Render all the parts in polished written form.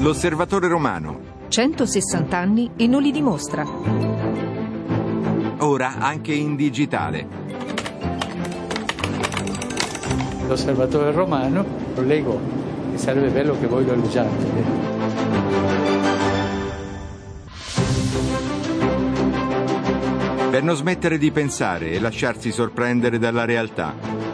L'Osservatore Romano. 160 anni e non li dimostra. Ora anche in digitale. L'Osservatore Romano lo leggo e sarebbe bello che voi lo leggiate. Per non smettere di pensare e lasciarsi sorprendere dalla realtà.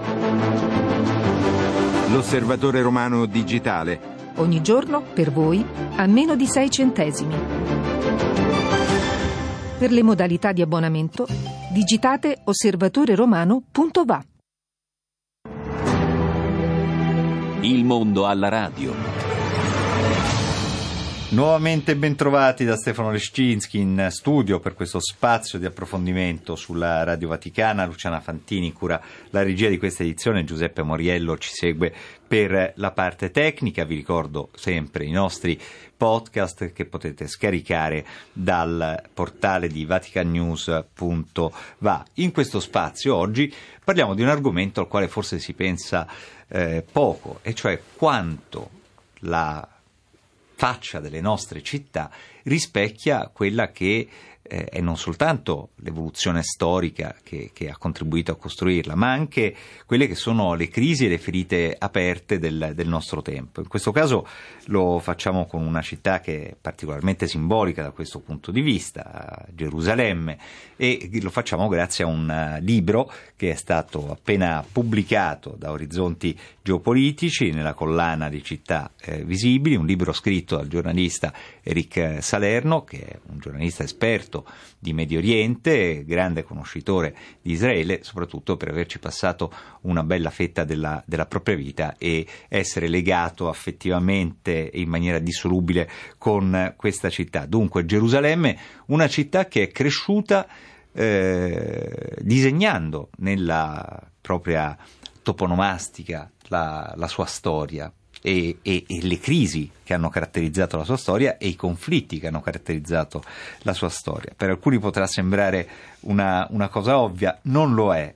L'Osservatore Romano digitale. Ogni giorno, per voi, a meno di 6 centesimi. Per le modalità di abbonamento, digitate osservatoreromano.va. Il mondo alla radio. Nuovamente bentrovati da Stefano Leszczynski in studio per questo spazio di approfondimento sulla Radio Vaticana. Luciana Fantini cura la regia di questa edizione, Giuseppe Moriello ci segue per la parte tecnica. Vi ricordo sempre i nostri podcast che potete scaricare dal portale di vaticannews.va. In questo spazio oggi parliamo di un argomento al quale forse si pensa poco, e cioè quanto la faccia delle nostre città rispecchia quella che è non soltanto l'evoluzione storica che ha contribuito a costruirla, ma anche quelle che sono le crisi e le ferite aperte del nostro tempo. In questo caso lo facciamo con una città che è particolarmente simbolica da questo punto di vista, Gerusalemme, e lo facciamo grazie a un libro che è stato appena pubblicato da Orizzonti Geopolitici nella collana di Città Visibili, un libro scritto dal giornalista Eric Salerno, che è un giornalista esperto di Medio Oriente, grande conoscitore di Israele, soprattutto per averci passato una bella fetta della propria vita e essere legato affettivamente e in maniera dissolubile con questa città. Dunque Gerusalemme, una città che è cresciuta disegnando nella propria toponomastica la sua storia e le crisi che hanno caratterizzato la sua storia e i conflitti che hanno caratterizzato la sua storia. Per alcuni potrà sembrare una cosa ovvia, non lo è,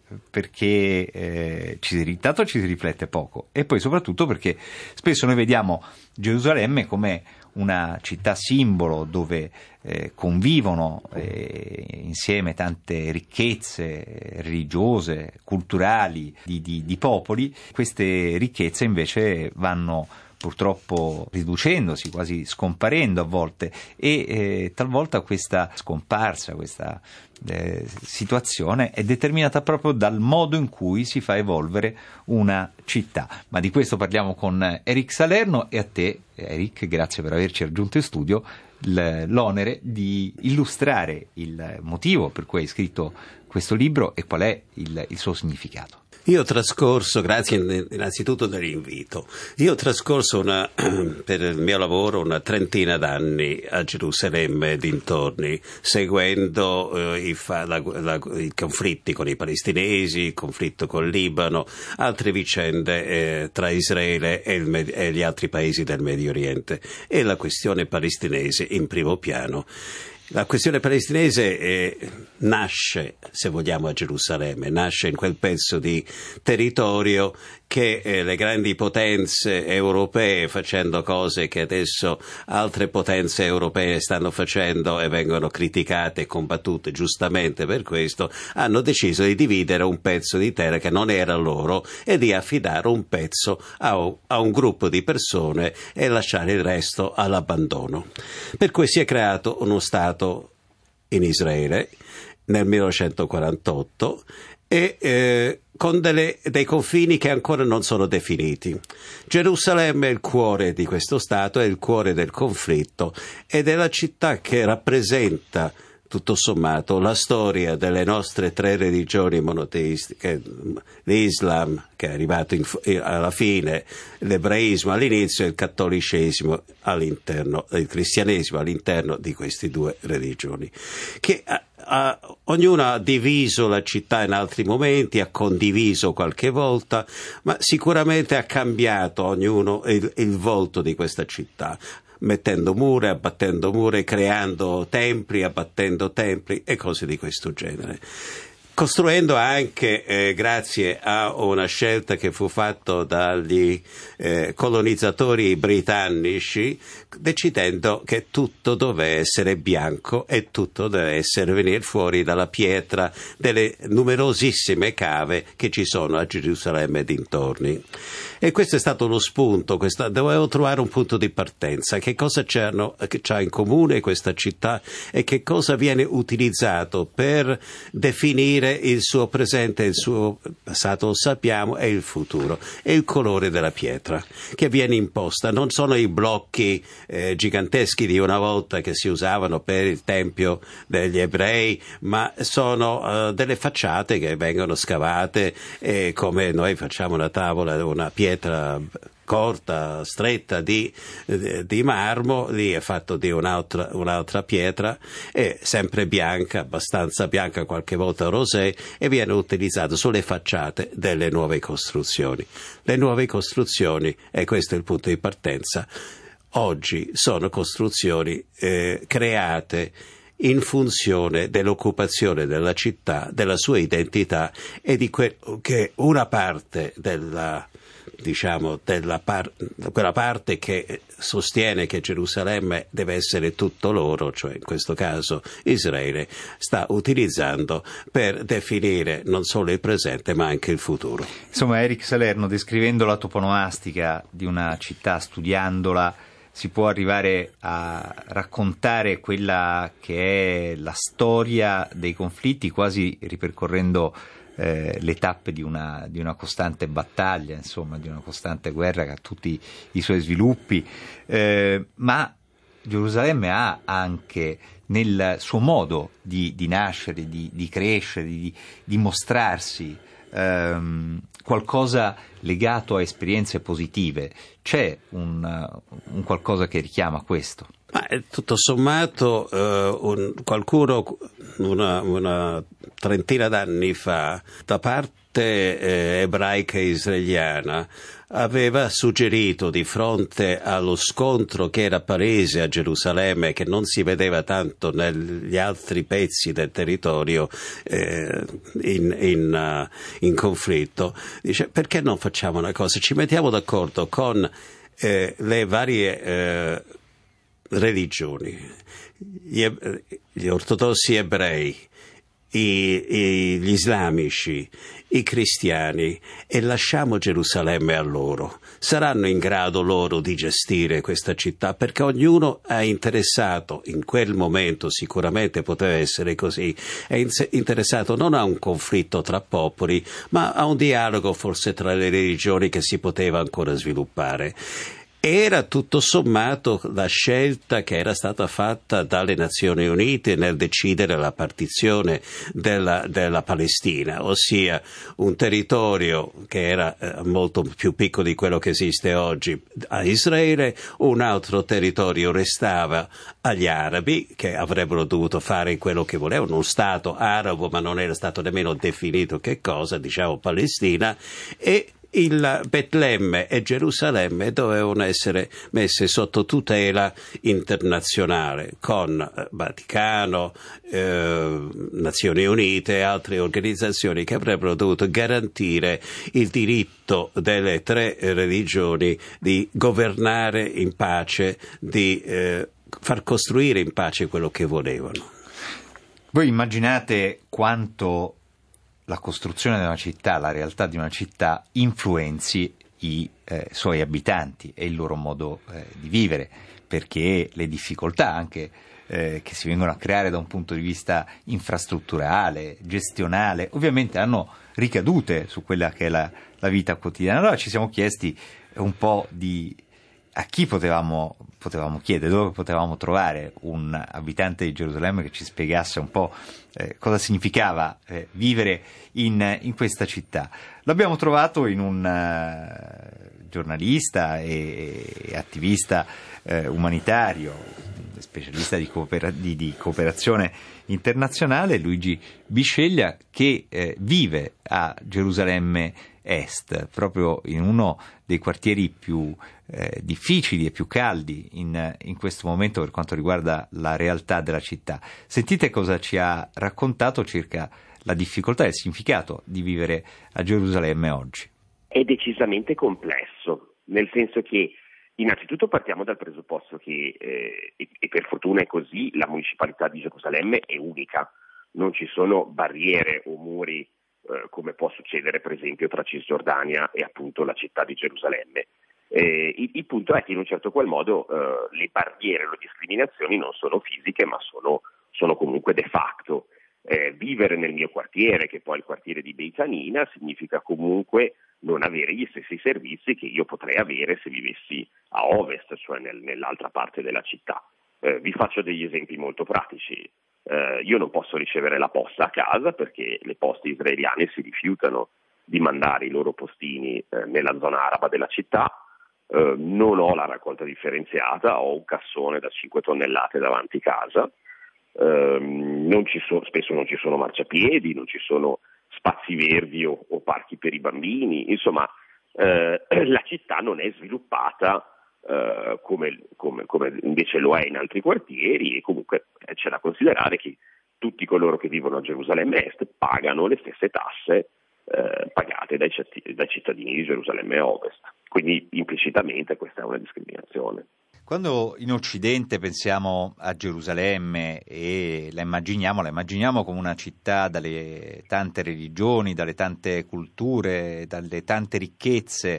perché intanto ci si riflette poco, e poi soprattutto perché spesso noi vediamo Gerusalemme come una città simbolo dove convivono insieme tante ricchezze religiose, culturali, di popoli. Queste ricchezze invece vanno purtroppo riducendosi, quasi scomparendo a volte, e talvolta questa scomparsa, questa situazione è determinata proprio dal modo in cui si fa evolvere una città. Ma di questo parliamo con Eric Salerno, e a te, Eric, grazie per averci raggiunto in studio, l'onere di illustrare il motivo per cui hai scritto questo libro e qual è il suo significato. Io ho trascorso, grazie innanzitutto dell'invito, per il mio lavoro una trentina d'anni a Gerusalemme e dintorni, seguendo i conflitti con i palestinesi, il conflitto col Libano, altre vicende tra Israele e gli altri paesi del Medio Oriente, e la questione palestinese in primo piano. La questione palestinese nasce, se vogliamo, a Gerusalemme, nasce in quel pezzo di territorio che le grandi potenze europee, facendo cose che adesso altre potenze europee stanno facendo e vengono criticate e combattute giustamente per questo, hanno deciso di dividere un pezzo di terra che non era loro e di affidare un pezzo a un gruppo di persone e lasciare il resto all'abbandono. Per cui si è creato uno Stato in Israele nel 1948 e con dei confini che ancora non sono definiti. Gerusalemme è il cuore di questo Stato, è il cuore del conflitto ed è la città che rappresenta tutto sommato la storia delle nostre tre religioni monoteistiche, l'Islam che è arrivato alla fine, l'ebraismo all'inizio e il cattolicesimo all'interno, il cristianesimo all'interno di queste due religioni, che ognuno ha diviso la città in altri momenti, ha condiviso qualche volta, ma sicuramente ha cambiato ognuno il volto di questa città, mettendo mura, abbattendo mura, creando templi, abbattendo templi e cose di questo genere. costruendo anche, grazie a una scelta che fu fatta dagli colonizzatori britannici, decidendo che tutto doveva essere bianco e tutto deve venire fuori dalla pietra delle numerosissime cave che ci sono a Gerusalemme e dintorni. E questo è stato lo spunto, dovevo trovare un punto di partenza, che cosa c'ha in comune questa città e che cosa viene utilizzato per definire il suo presente, il suo passato, lo sappiamo, e il futuro. E il colore della pietra che viene imposta. Non sono i blocchi giganteschi di una volta che si usavano per il tempio degli ebrei, ma sono delle facciate che vengono scavate, come noi facciamo una tavola, una pietra corta, stretta di marmo, lì è fatto di un'altra pietra, è sempre bianca, abbastanza bianca, qualche volta rosé, e viene utilizzato sulle facciate delle nuove costruzioni. Le nuove costruzioni, e questo è il punto di partenza, oggi sono costruzioni create in funzione dell'occupazione della città, della sua identità e di che una parte quella parte che sostiene che Gerusalemme deve essere tutto loro, cioè in questo caso Israele, sta utilizzando per definire non solo il presente ma anche il futuro. Insomma, Eric Salerno, descrivendo la toponomastica di una città, studiandola, si può arrivare a raccontare quella che è la storia dei conflitti, quasi ripercorrendo le tappe di una costante battaglia, insomma, di una costante guerra che ha tutti i suoi sviluppi, ma Gerusalemme ha anche nel suo modo di nascere, di crescere, di mostrarsi, qualcosa legato a esperienze positive. C'è un qualcosa che richiama questo? Ma tutto sommato qualcuno una trentina d'anni fa, da parte ebraica e israeliana, aveva suggerito, di fronte allo scontro che era palese a Gerusalemme, che non si vedeva tanto negli altri pezzi del territorio in conflitto, dice: perché non facciamo una cosa? Ci mettiamo d'accordo con le varie religioni, gli ortodossi ebrei, gli islamici, i cristiani, e lasciamo Gerusalemme a loro. Saranno in grado loro di gestire questa città, perché ognuno è interessato, in quel momento sicuramente poteva essere così, è interessato non a un conflitto tra popoli, ma a un dialogo forse tra le religioni che si poteva ancora sviluppare. Era tutto sommato la scelta che era stata fatta dalle Nazioni Unite nel decidere la partizione della Palestina, ossia un territorio che era molto più piccolo di quello che esiste oggi a Israele, un altro territorio restava agli arabi, che avrebbero dovuto fare quello che volevano, uno stato arabo, ma non era stato nemmeno definito che cosa, diciamo Palestina, e il Betlemme e Gerusalemme dovevano essere messe sotto tutela internazionale, con Vaticano, Nazioni Unite e altre organizzazioni che avrebbero dovuto garantire il diritto delle tre religioni di governare in pace, di far costruire in pace quello che volevano. Voi immaginate quanto la costruzione di una città, la realtà di una città influenzi i suoi abitanti e il loro modo di vivere, perché le difficoltà anche che si vengono a creare da un punto di vista infrastrutturale, gestionale, ovviamente hanno ricadute su quella che è la vita quotidiana. Allora ci siamo chiesti un po' a chi potevamo chiedere, dove potevamo trovare un abitante di Gerusalemme che ci spiegasse un po' cosa significava vivere in questa città. L'abbiamo trovato in un giornalista e attivista umanitario, specialista di cooperazione internazionale, Luigi Bisceglia, che vive a Gerusalemme Est, proprio in uno dei quartieri più difficili e più caldi in questo momento per quanto riguarda la realtà della città. Sentite cosa ci ha raccontato circa la difficoltà e il significato di vivere a Gerusalemme oggi. È decisamente complesso, nel senso che innanzitutto partiamo dal presupposto che, e per fortuna è così, la municipalità di Gerusalemme è unica, non ci sono barriere o muri come può succedere per esempio tra Cisgiordania e appunto la città di Gerusalemme. Il punto è che in un certo qual modo le barriere, le discriminazioni non sono fisiche ma sono comunque de facto. Vivere nel mio quartiere, che poi è il quartiere di Beit Hanina, significa comunque non avere gli stessi servizi che io potrei avere se vivessi a ovest, cioè nell'altra parte della città. Vi faccio degli esempi molto pratici. Io non posso ricevere la posta a casa perché le poste israeliane si rifiutano di mandare i loro postini nella zona araba della città. Non ho la raccolta differenziata, ho un cassone da 5 tonnellate davanti casa. Spesso non ci sono marciapiedi, non ci sono spazi verdi o parchi per i bambini, insomma la città non è sviluppata come invece lo è in altri quartieri, e comunque c'è da considerare che tutti coloro che vivono a Gerusalemme Est pagano le stesse tasse pagate dai cittadini di Gerusalemme Ovest, quindi implicitamente questa è una discriminazione. Quando in Occidente pensiamo a Gerusalemme e la immaginiamo come una città dalle tante religioni, dalle tante culture, dalle tante ricchezze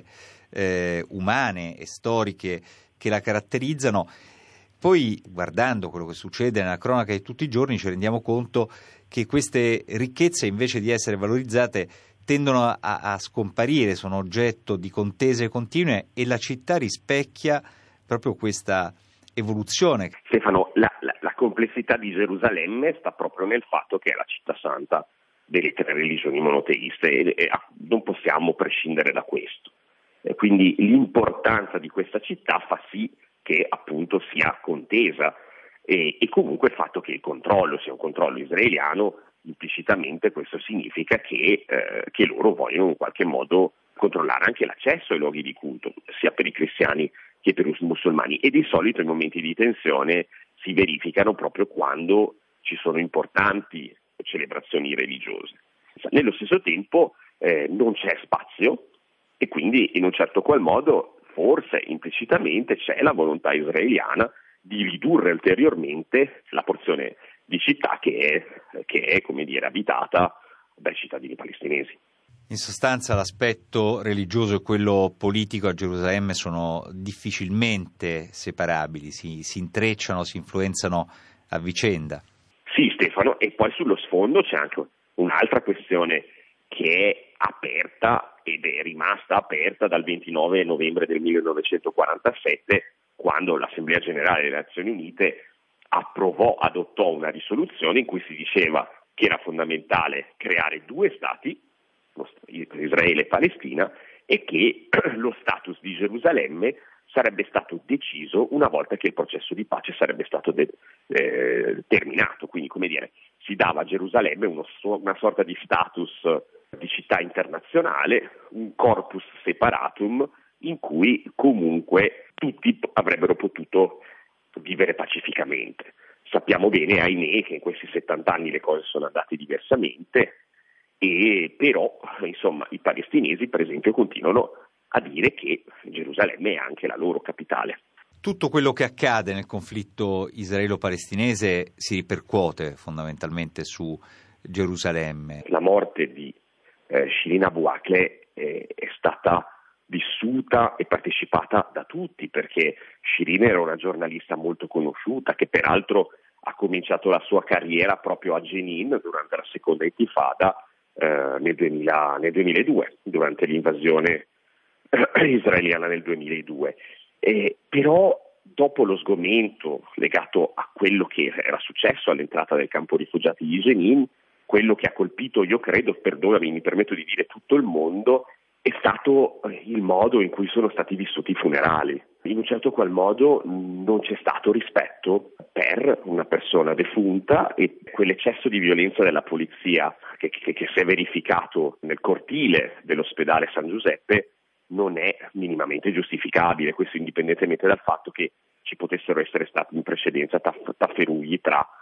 umane e storiche che la caratterizzano. Poi, guardando quello che succede nella cronaca di tutti i giorni, ci rendiamo conto che queste ricchezze, invece di essere valorizzate, tendono a scomparire, sono oggetto di contese continue, e la città rispecchia proprio questa evoluzione. Stefano, la complessità di Gerusalemme sta proprio nel fatto che è la città santa delle 3 religioni monoteiste e non possiamo prescindere da questo. Quindi l'importanza di questa città fa sì che appunto sia contesa e comunque il fatto che il controllo sia un controllo israeliano, implicitamente questo significa che loro vogliono in qualche modo controllare anche l'accesso ai luoghi di culto, sia per i cristiani che per i musulmani, e di solito i momenti di tensione si verificano proprio quando ci sono importanti celebrazioni religiose. Nello stesso tempo non c'è spazio e quindi in un certo qual modo forse implicitamente c'è la volontà israeliana di ridurre ulteriormente la porzione di città che è come dire abitata dai cittadini palestinesi. In sostanza l'aspetto religioso e quello politico a Gerusalemme sono difficilmente separabili, si intrecciano, si influenzano a vicenda. Sì, Stefano, e poi sullo sfondo c'è anche un'altra questione che è aperta ed è rimasta aperta dal 29 novembre del 1947, quando l'Assemblea Generale delle Nazioni Unite adottò una risoluzione in cui si diceva che era fondamentale creare 2 stati, Israele e Palestina, e che lo status di Gerusalemme sarebbe stato deciso una volta che il processo di pace sarebbe stato terminato. Quindi, come dire, si dava a Gerusalemme una sorta di status di città internazionale, un corpus separatum in cui comunque tutti avrebbero potuto vivere pacificamente. Sappiamo bene, ahimè, che in questi 70 anni le cose sono andate diversamente, e però insomma i palestinesi per esempio continuano a dire che Gerusalemme è anche la loro capitale. Tutto quello che accade nel conflitto israelo-palestinese si ripercuote fondamentalmente su Gerusalemme. La morte di Shirin Abu Akleh è stata vissuta e partecipata da tutti, perché Shirin era una giornalista molto conosciuta che peraltro ha cominciato la sua carriera proprio a Jenin durante la seconda intifada nel 2002, durante l'invasione israeliana nel 2002. Però dopo lo sgomento legato a quello che era successo all'entrata del campo rifugiati di Jenin, quello che ha colpito, io credo, perdonami, mi permetto di dire, tutto il mondo, è stato il modo in cui sono stati vissuti i funerali. In un certo qual modo non c'è stato rispetto per una persona defunta, e quell'eccesso di violenza della polizia che si è verificato nel cortile dell'ospedale San Giuseppe non è minimamente giustificabile, questo indipendentemente dal fatto che ci potessero essere stati in precedenza tafferugli tra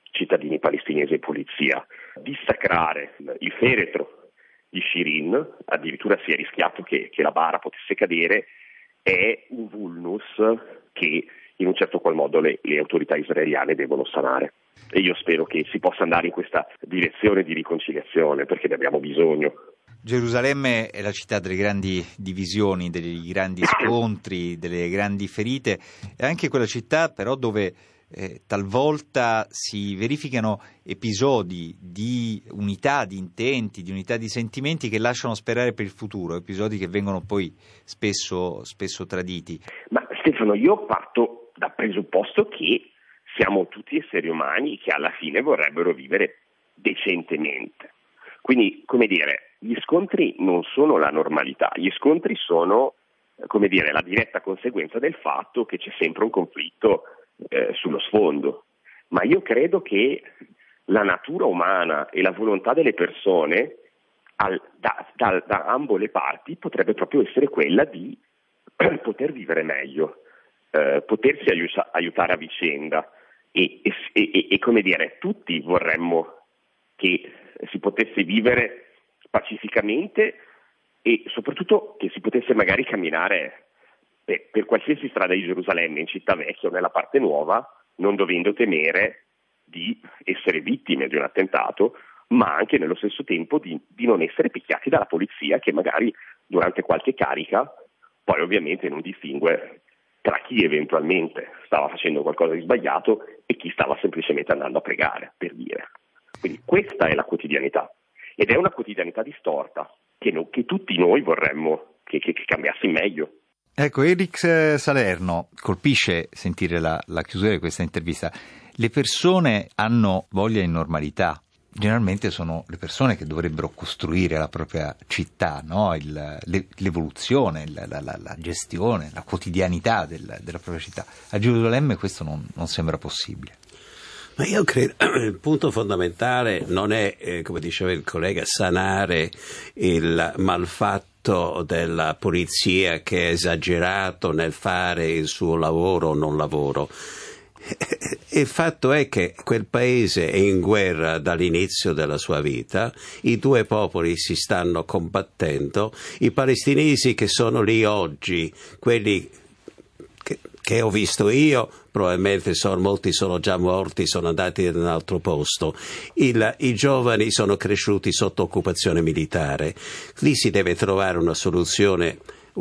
cittadini palestinesi e polizia. Dissacrare il feretro di Shirin, addirittura si è rischiato che la bara potesse cadere, è un vulnus che in un certo qual modo le autorità israeliane devono sanare. E io spero che si possa andare in questa direzione di riconciliazione, perché ne abbiamo bisogno. Gerusalemme è la città delle grandi divisioni, dei grandi scontri, delle grandi ferite, è anche quella città però dove talvolta si verificano episodi di unità di intenti, di unità di sentimenti che lasciano sperare per il futuro, episodi che vengono poi spesso traditi. Ma Stefano, io parto dal presupposto che siamo tutti esseri umani che alla fine vorrebbero vivere decentemente. Quindi, come dire, gli scontri non sono la normalità, gli scontri sono, come dire, la diretta conseguenza del fatto che c'è sempre un conflitto sullo sfondo. Ma io credo che la natura umana e la volontà delle persone da ambo le parti potrebbe proprio essere quella di poter vivere meglio, potersi aiutare a vicenda e come dire, tutti vorremmo che si potesse vivere pacificamente e soprattutto che si potesse magari camminare per qualsiasi strada di Gerusalemme, in città vecchia o nella parte nuova, non dovendo temere di essere vittime di un attentato, ma anche nello stesso tempo di non essere picchiati dalla polizia che magari durante qualche carica poi ovviamente non distingue tra chi eventualmente stava facendo qualcosa di sbagliato e chi stava semplicemente andando a pregare, per dire. Quindi questa è la quotidianità ed è una quotidianità distorta che tutti noi vorremmo che cambiasse in meglio. Ecco, Eric Salerno, colpisce sentire la chiusura di questa intervista. Le persone hanno voglia di normalità. Generalmente sono le persone che dovrebbero costruire la propria città, no? L'evoluzione, la gestione, la quotidianità della propria città. A Gerusalemme questo non sembra possibile. Ma io credo che il punto fondamentale non è, come diceva il collega, sanare il malfatto della polizia che è esagerato nel fare il suo lavoro o non lavoro. Il fatto è che quel paese è in guerra dall'inizio della sua vita, i due popoli si stanno combattendo, i palestinesi che sono lì oggi, quelli che ho visto io, probabilmente molti sono già morti, sono andati in un altro posto. I giovani sono cresciuti sotto occupazione militare. Lì si deve trovare una soluzione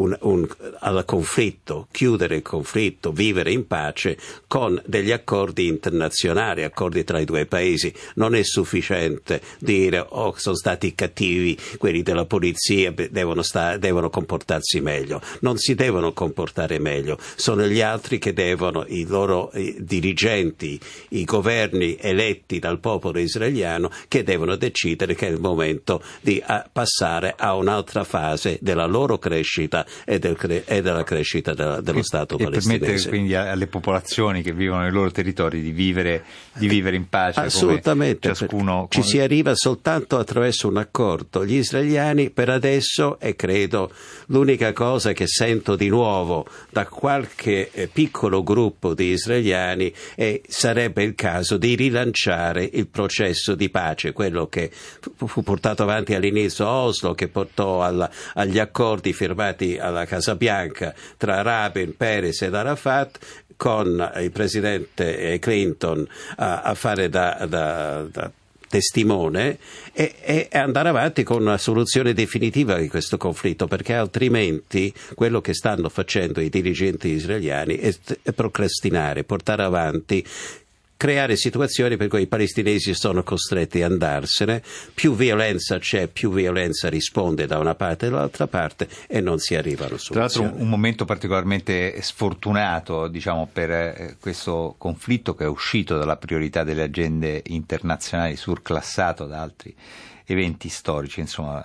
al conflitto, chiudere il conflitto, vivere in pace con degli accordi internazionali, accordi tra i due paesi. Non è sufficiente dire sono stati cattivi quelli della polizia, devono comportarsi meglio. Non si devono comportare meglio, sono gli altri che devono, i loro dirigenti, i governi eletti dal popolo israeliano, che devono decidere che è il momento di passare a un'altra fase della loro crescita e della crescita dello Stato palestinese. E permettere quindi alle popolazioni che vivono nei loro territori di vivere in pace. Assolutamente. Ciascuno ci si arriva soltanto attraverso un accordo. Gli israeliani per adesso, e credo l'unica cosa che sento di nuovo da qualche piccolo gruppo di israeliani, sarebbe il caso di rilanciare il processo di pace, quello che fu portato avanti all'inizio a Oslo, che portò agli accordi firmati alla Casa Bianca tra Rabin, Peres ed Arafat, con il presidente Clinton a fare da testimone e andare avanti con una soluzione definitiva di questo conflitto, perché altrimenti quello che stanno facendo i dirigenti israeliani è procrastinare, portare avanti, creare situazioni per cui i palestinesi sono costretti ad andarsene, più violenza c'è, più violenza risponde da una parte e dall'altra parte e non si arrivano a soluzioni. Tra l'altro un momento particolarmente sfortunato, diciamo, per questo conflitto che è uscito dalla priorità delle agende internazionali, surclassato da altri eventi storici. Insomma,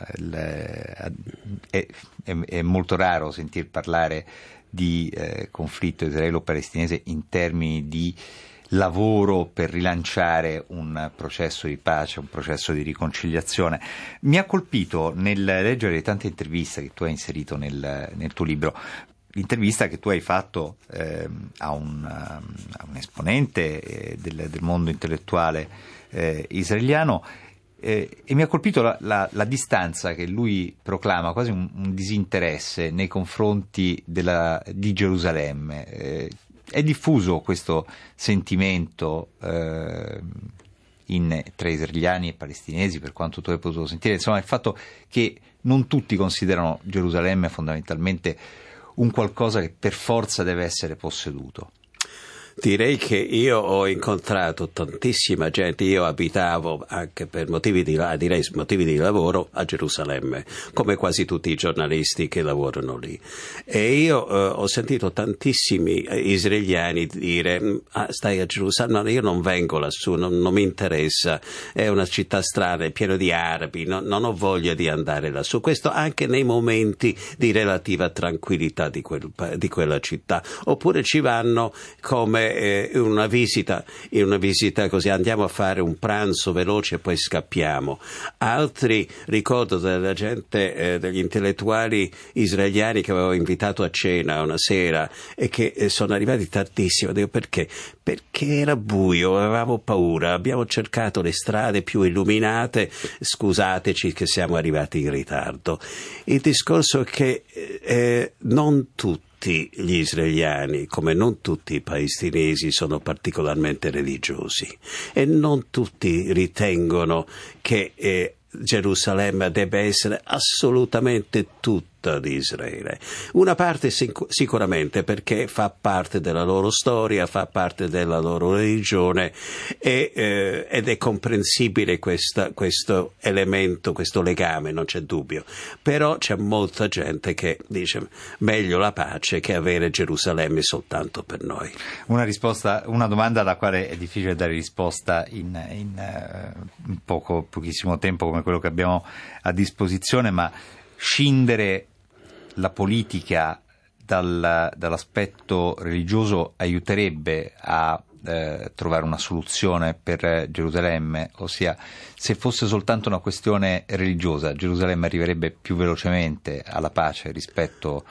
è molto raro sentir parlare di conflitto israelo-palestinese in termini di lavoro per rilanciare un processo di pace, un processo di riconciliazione. Mi ha colpito nel leggere le tante interviste che tu hai inserito nel tuo libro l'intervista che tu hai fatto a un esponente del mondo intellettuale israeliano, e mi ha colpito la distanza che lui proclama, quasi un disinteresse nei confronti di Gerusalemme. È diffuso questo sentimento tra israeliani e palestinesi, per quanto tu hai potuto sentire, insomma, il fatto che non tutti considerano Gerusalemme fondamentalmente un qualcosa che per forza deve essere posseduto. Direi che io ho incontrato tantissima gente, io abitavo anche per motivi di lavoro a Gerusalemme, come quasi tutti i giornalisti che lavorano lì, e io ho sentito tantissimi israeliani dire stai a Gerusalemme, no, io non vengo lassù, non mi interessa, è una città strana, è pieno di arabi, non ho voglia di andare lassù. Questo anche nei momenti di relativa tranquillità di quella città, oppure ci vanno come in una visita così, andiamo a fare un pranzo veloce e poi scappiamo. Altri, ricordo della gente, degli intellettuali israeliani che avevo invitato a cena una sera e che sono arrivati tardissimo. Dico, perché? Perché era buio, avevamo paura, abbiamo cercato le strade più illuminate, scusateci che siamo arrivati in ritardo. Il discorso è che non tutti gli israeliani, come non tutti i palestinesi, sono particolarmente religiosi, e non tutti ritengono che Gerusalemme debba essere assolutamente tutta di Israele. Una parte sicuramente, perché fa parte della loro storia, fa parte della loro religione, ed è comprensibile questo elemento, questo legame, non c'è dubbio. Però c'è molta gente che dice meglio la pace che avere Gerusalemme soltanto per noi. Una domanda alla quale è difficile dare risposta in pochissimo tempo come quello che abbiamo a disposizione, ma scindere la politica dall'aspetto religioso aiuterebbe a trovare una soluzione per Gerusalemme? Ossia, se fosse soltanto una questione religiosa, Gerusalemme arriverebbe più velocemente alla pace rispetto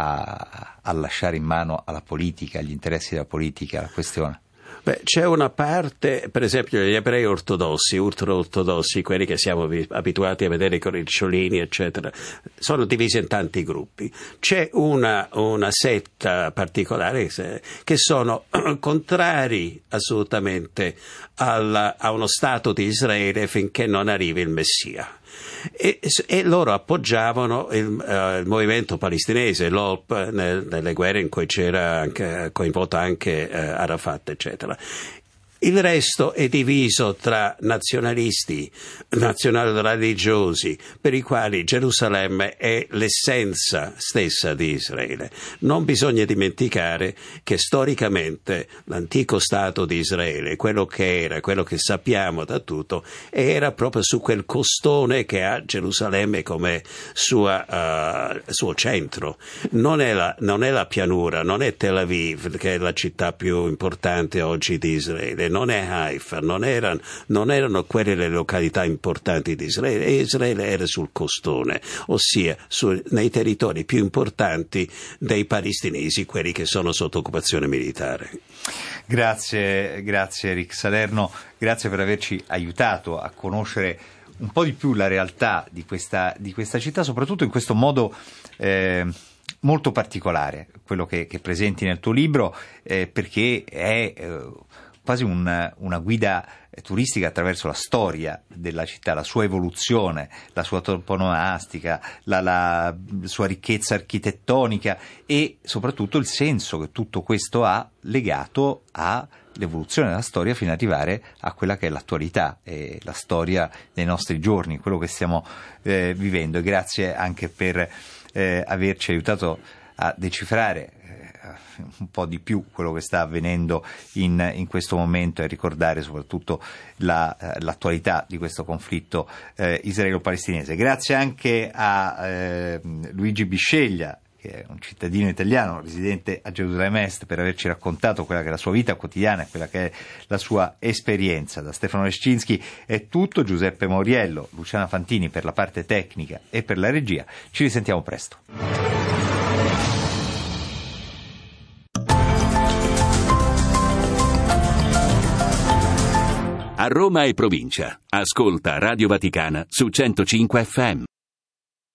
a lasciare in mano alla politica, agli interessi della politica, la questione? Beh, c'è una parte, per esempio gli ebrei ortodossi, ultraortodossi, quelli che siamo abituati a vedere con i ricciolini, eccetera, sono divisi in tanti gruppi. C'è una setta particolare che sono contrari assolutamente a uno Stato di Israele finché non arrivi il Messia. E loro appoggiavano il movimento palestinese, l'OLP, nelle guerre in cui c'era coinvolto anche Arafat, eccetera. Il resto è diviso tra nazionalisti, nazional-religiosi, per i quali Gerusalemme è l'essenza stessa di Israele. Non bisogna dimenticare che storicamente l'antico Stato di Israele, quello che era, quello che sappiamo da tutto, era proprio su quel costone che ha Gerusalemme come suo centro. Non è la pianura, non è Tel Aviv, che è la città più importante oggi di Israele, non è Haifa, non erano quelle le località importanti di Israele, e Israele era sul costone, ossia nei territori più importanti dei palestinesi, quelli che sono sotto occupazione militare. Grazie Rick Salerno, grazie per averci aiutato a conoscere un po' di più la realtà di questa città, soprattutto in questo modo molto particolare, quello che presenti nel tuo libro, perché è quasi una guida turistica attraverso la storia della città, la sua evoluzione, la sua toponomastica, la sua ricchezza architettonica e soprattutto il senso che tutto questo ha legato all'evoluzione della storia fino ad arrivare a quella che è l'attualità e la storia dei nostri giorni, quello che stiamo vivendo. E grazie anche per averci aiutato a decifrare un po' di più quello che sta avvenendo in questo momento e ricordare soprattutto l'attualità di questo conflitto israelo-palestinese. Grazie anche a Luigi Bisceglia, che è un cittadino italiano residente a Gerusalemme Est, per averci raccontato quella che è la sua vita quotidiana e quella che è la sua esperienza. Da Stefano Lescinski è tutto. Giuseppe Moriello, Luciana Fantini per la parte tecnica e per la regia. Ci risentiamo presto. A Roma e provincia, ascolta Radio Vaticana su 105 FM.